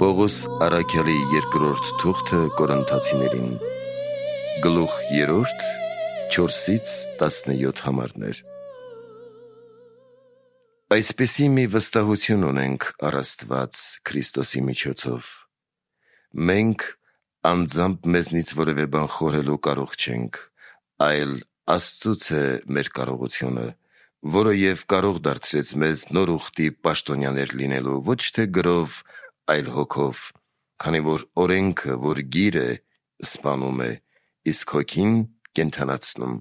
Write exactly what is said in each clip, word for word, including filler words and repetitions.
Պողոս առաքյալի երկրորդ թուղթը Կորինթացիներին, գլուխ երրորդ, չորսից տասնյոթ համարներ։ Այսպիսի մի վստահություն ունենք առ Աստված Քրիստոսի միջոցով. մենք անձամբ մեզնից որևէ բան խորհելու կարող չենք, այլ Աստծուց է մեր կարողությունը, որը և կարող դարձրեց մեզ նոր ուխտի պաշտոնյաներ լինելու ոչ թե գրով, այլ հոգով, քանի որ օրենքը, որ գիր է, սպանում է, իսկ հոգին կենդանացնում։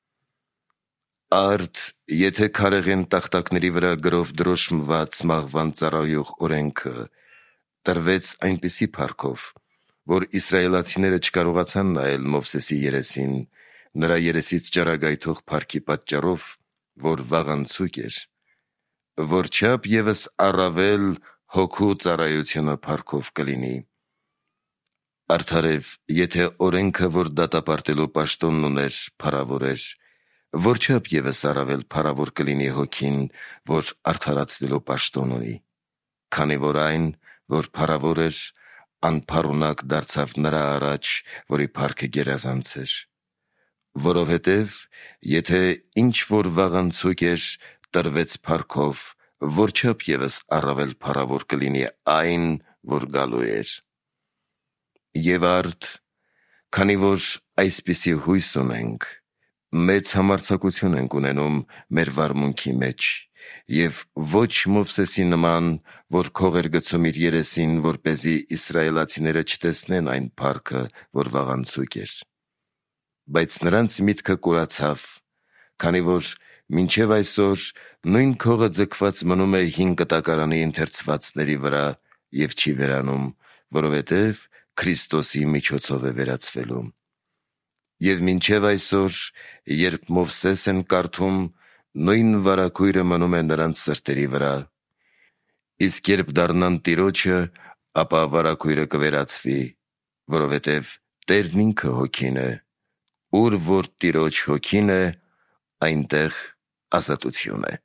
Արդ, եթե քարեղեն տախտակների վրա գրով դրոշմված մահվան ծառայող օրենքը տրվեց այնպիսի փառքով, որ իսրայելացիները չկարողացան նայել Մովսեսի երեսին, նրա երեսից ճառագայթող փառքի պատճառով, որ վաղանցույկ էր, որչափ ևս առավել հոգու ծառայությունը փառքով կլինի։ Արդարև, եթե օրենքը, որ դատապարտելու պաշտոնն ուներ, փառավոր էր, որչափ ևս առավել փառավոր կլինի հոգին, որ արդարացնելու պաշտոն ունի, քանի որ այն, որ փառավոր էր, անփառունակ դարձավ նրա առաջ, որի փառքը գերազանց էր։ Որովհետև, եթե ինչ-որ վաղանցույկ էր, տրվեց փառքով, որչափ ևս առավել փառավոր կլինի այն, որ գալու էր։ Եվ արդ, քանի որ այսպիսի հույս ունենք, մեծ համարձակություն ենք ունենում մեր վարմունքի մեջ, և ոչ Մովսեսի նման, որ քող էր գցում իր երեսին, որպեսզի իսրայելացիները չտեսնեն այն փառքը, որ վաղանցույկ էր։ Բայց նրանց միտքը կուրացավ, քանի որ մինչև այսօր նույն քողը ձգված մնում է հին կտակարանի ընթերցվածների վրա և չի վերանում, որովհետև Քրիստոսի միջոցով է վերացվելու։ Եվ մինչև այսօր, երբ Մովսես են կարդում, նույն վարագույրը մնում է նրանց սրտերի վրա, իսկ երբ դառնան Տիրոջը, ապա վարագույրը կվերացվի, որովհետև Տերն ինքը հոգին է, ուր որ Տիրոջ հոգին է, այնտեղ ազատություն է։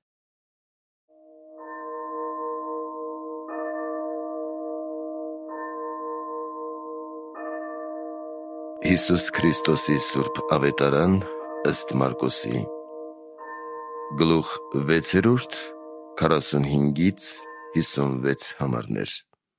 Հիսուս Քրիստոսի սուրբ ավետարան ըստ Մարկոսի, գլուխ վեցերորդ, քառասունհինգից հիսունվեց համարներ։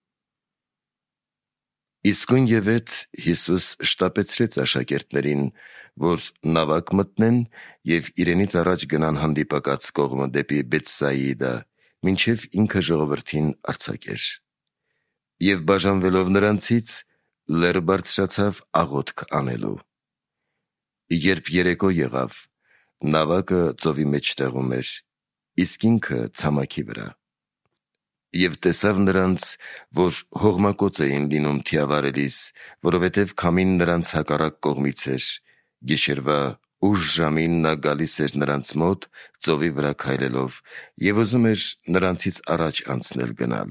Իսկույն ևեթ Հիսուս շտապեցրեց աշակերտներին, որ նավակ մտնեն և իրենից առաջ գնան հանդիպակաց կողմը դեպի Բեթսայիդա, մինչև ինքը ժողովրդին արձակեր։ Եվ բաժանվելով նրանցից, լեռը բարձրացավ աղոթք անելու։ Երբ երեկո եղավ, նավակը ծովի մեջտեղում էր, իսկ ինքը ցամաքի վրա։ Եվ տեսավ նրանց, որ հողմակոծ էին լինում թիավարելիս, որովհետև քամին նրանց հակառակ կողմից էր, գիշերվա ուշ ժամին նա գալիս էր նրանց մոտ ծովի վրա քայլելով և ուզում էր նրանցից առաջ անցնել գնալ։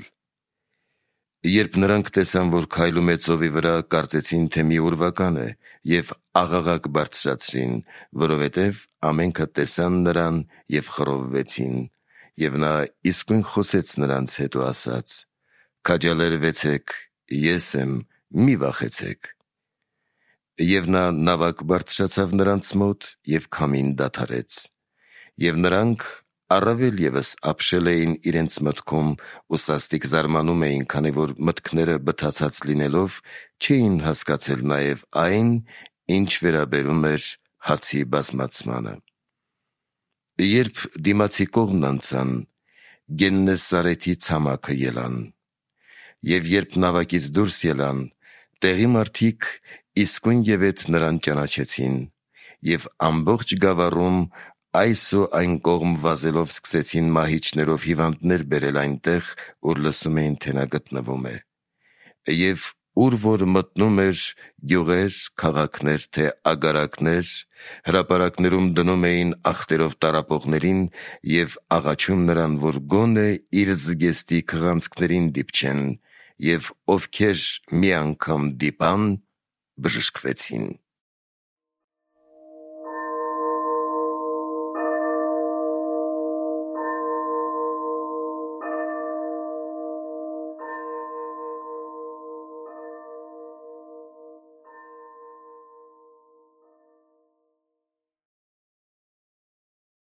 Երբ նրանք տեսան, որ քայլում է ծովի վրա, կարծեցին, թե մի ուրվական է, և աղաղակ բարձրացրին, որովհետև ամենքը տեսան նրան և խռովվեցին, և նա իսկույն խոսեց նրանց հետ ու ասաց. «Քաջալերվեցեք, ես եմ, մի վախեցեք»։ Եվ նա նավակ բարձրացավ նրանց մոտ և քամին դադարեց։ Եվ նրանք առավել ևս ապշել էին իրենց մտքում ու սաստիկ զարմանում էին, քանի որ մտքները բթացած լինելով, չէին հասկացել նաև այն, ինչ վերաբերում էր հացի բազմացմանը։ Երբ դիմացի կողմն անցան, Գեննեսարեթի ցամաքը ելան։ Եվ երբ նավակից դուրս ելան, տեղի մարդիկ իսկույն ևեթ նրան ճանաչեցին, և ամբողջ գավառում այս ու այն կողմ վազելով սկսեցին մահիճներով հիվանդներ բերել այնտեղ, ուր լսում էին, թե նա գտնվում է։ Եվ ուր որ մտնում էր, գյուղեր, քաղաքներ, թե ագարակներ, հրապարակներում դնում էին ախտերով տառապողներին և աղաչում նրան, որ գոնե իր զգեստի քղանցքներին դիպչեն, և ովքեր մի անգամ դիպան, բժշկվեցին։